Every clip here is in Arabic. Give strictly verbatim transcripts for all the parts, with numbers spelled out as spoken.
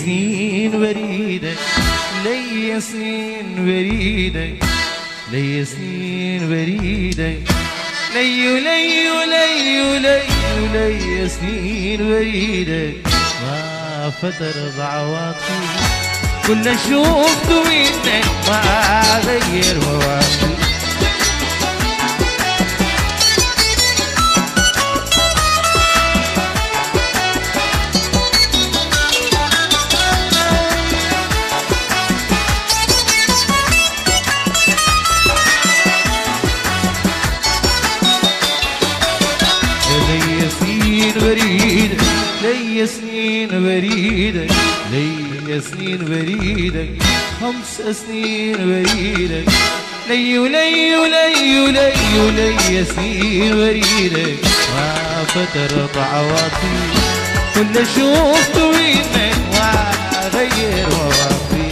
سنين بريدة لي سنين بريدة لي سنين بريدة لي لي لي لي لي سنين بريدة ما فتر بعواطفي كل شوفته منك ما غير مواقفي بريدة لي سنين بريدة لي سنين بريدة خمس سنين بريدة لي ولي ولي ولي ولي سنين بريدة ما فترت عواطفي كل شوفته منك وغير مواقفي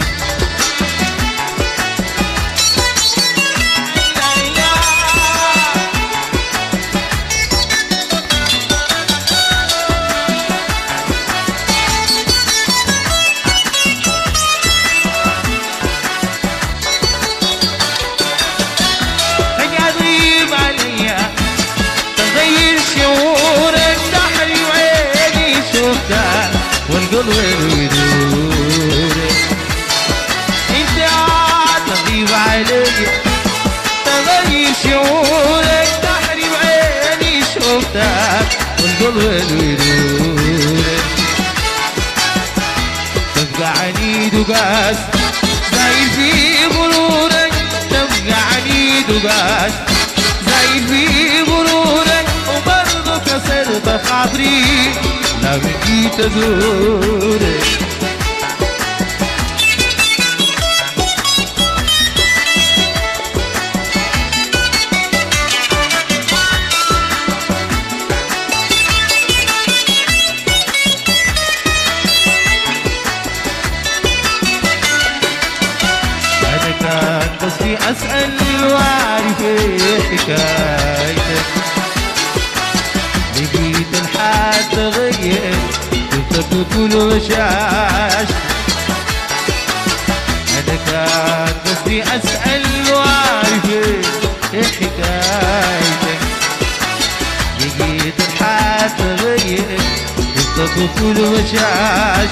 والقلب يدور انت تغيب علي تغير شعورك تحرم عيني شوفتك والقلب يدور تبقى عنيد وقاس زايد في غرورك تبقى عنيد وقاس زايد في غرورك وبرضه كسرت خاطري لا بقيت أزورك أنا كان قصدي أسأل وأعرف حكايتك لقيت الحال تغير شفتك وكل غشاش أنا كان قصدي أسأل وأعرف إيه حكايتك لقيت الحال تغير شفتك وكل غشاش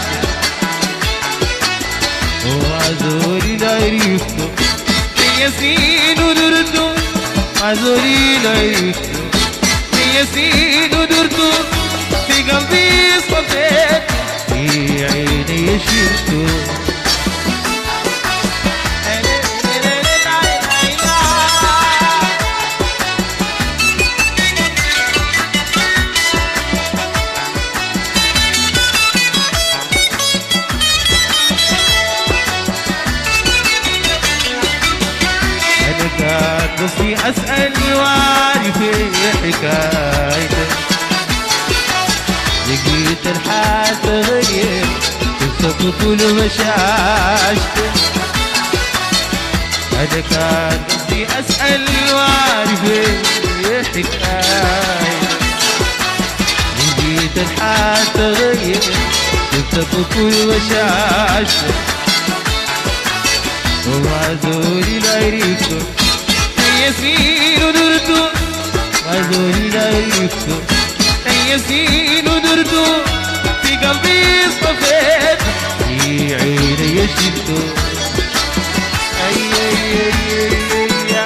وعذوري لا عرفته في سنين ودرته عذوري لا عرفته يسين ودرته في قلبي صفيت في عيني شفته أنا كان قصدي أسأل وأعرف حكايتك لقيت الحال تغير شفتك وكل مشاشتك أنا كان قصدي أسأل وأعرف حكايتك لقيت الحال تغير شفتك وكل مشاشتك ومعذوري لا عرفته يسين ودرته معذوري لا عرفته يسين ودرته في قلبي اصطفيت في عيني شفته اي اي اي اي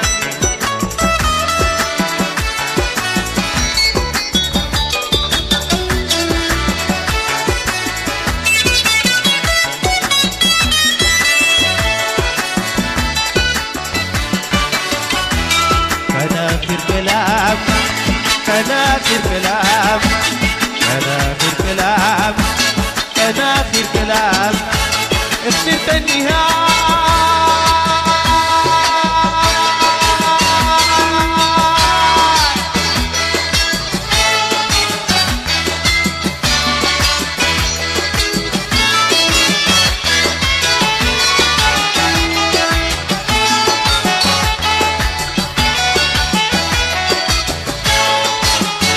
كان آخر كلام كان آخر كلام كان آخر كلام اخترت النهاية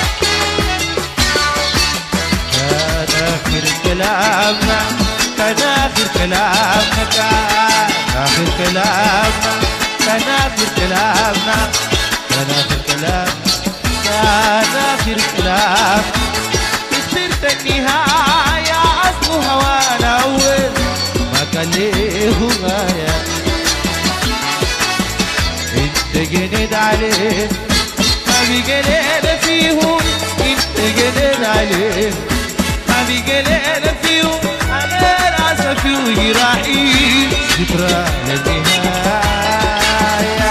كلامنا كان كلامنا كان آخر كلامنا كان آخر كلامنا كان آخر كلامنا كان آخر كلام خسرت النهاية أصل هوانا أول ما كان ليه غاية انت جنيت عليه ما بقى لينا فيهم انت جنيت عليه ما بقى لينا فيهم على الأسف وجراحي ذكرى للنهاية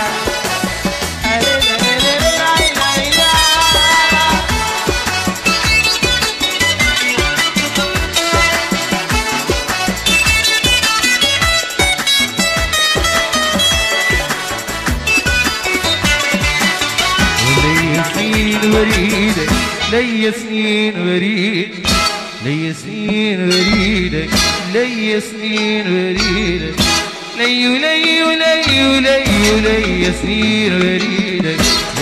وريدك لي سنين وريدك لي سنين وريدك لي سنين وريدك لي ولي ولي ولي ولي سنين وريدك